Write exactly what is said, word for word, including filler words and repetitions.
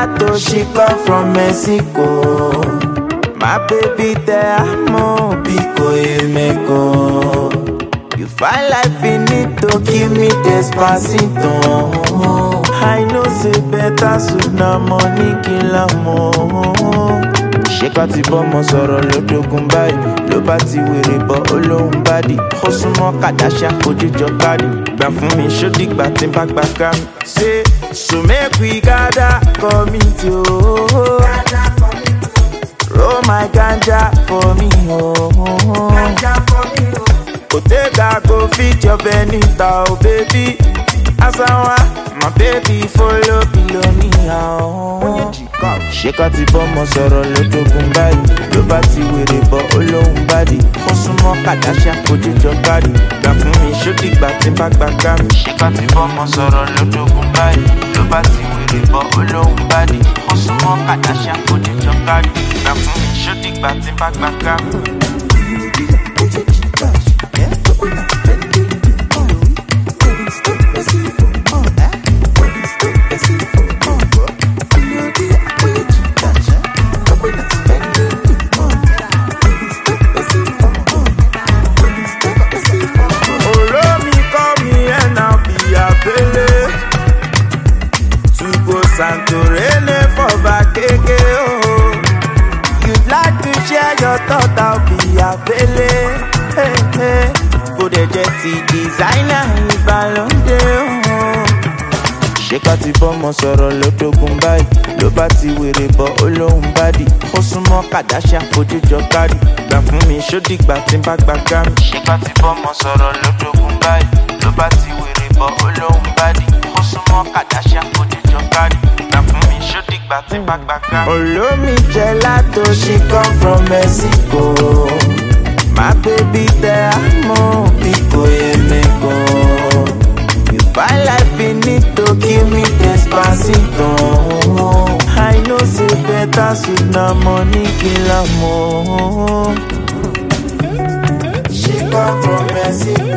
gelato, she come from Mexico. My baby te amo, pico y meco. You find life finito, give me despacito. I know say better soon na money kill amo. Ṣé ká ti bọ́mọ sọ̀rọ̀ lódógún báyìí ló bá ti wèrè bọ́ olóhùn bádì ó súnmọ́ kàdáṣà fojújọ kárí gbà fún mi ṣódìgbà tí n bá gbà ká mi. Ṣé so make we gather commit o. Roll my ganja for me o. Kòtẹ́gà go fit your benita o baby. Asawa my baby follow below me o. Ṣé ká ti bọ́mọ sọ̀rọ̀ lódógún báyìí ló bá ti wèrè bọ́ olóhùn bádì ó súnmọ́ kàdáṣà fojújọ kárí gbà fún mi ṣódìgbà tí n bá gbà ká mi. Ṣé ká ti bọ́mọ sọ̀rọ̀ lódógún báyìí ló bá ti wèrè bọ́ olóhùn bádì ó súnmọ́ kàdáṣà fojújọ kárí gbà fún mi ṣódìgbà tí n bá gbà ká mi. Santorene for Bakeke, oh. You'd like to share your thought, I'll be available. Hey, hey. Put a jetty designer in Balonde, oh. Ṣé ká ti bọ́mọ sọ̀rọ̀ lódógún báyìí ló bá ti wèrè bọ́ olóhùn bádì ó súnmọ́ kàdáṣà fojújọ kárí gbà fún mi ṣódìgbà tí n bá gbà ká mi. Ṣé ká ti bọ́mọ sọ̀rọ̀ lódógún báyìí ló bá ti wèrè bọ́ olóhùn bádì ó súnmọ́ kàdáṣà fojújọ kárí gbà fún mi ṣódìgbà tí n bá gbà ká mi. Olómi gelato, she come from Mexico. My baby te amo, pico y meco. You find life finito, give me despacito. I know say better soon na money kill amo. She come from Mexico.